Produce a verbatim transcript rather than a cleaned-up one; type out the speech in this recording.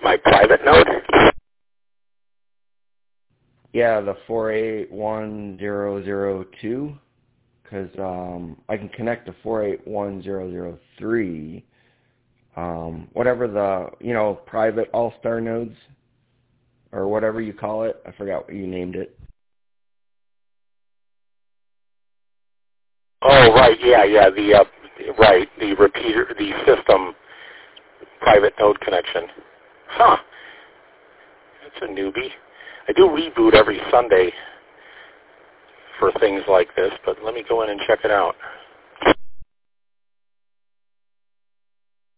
My private node? Yeah, the four eight one zero zero two, because um, I can connect to four eight one zero zero three, um, whatever the, you know, private all-star nodes, or whatever you call it. I forgot what you named it. Oh, right, yeah, yeah, the, uh, right, the repeater, the system private node connection. Huh. That's a newbie. I do reboot every Sunday for things like this, but let me go in and check it out.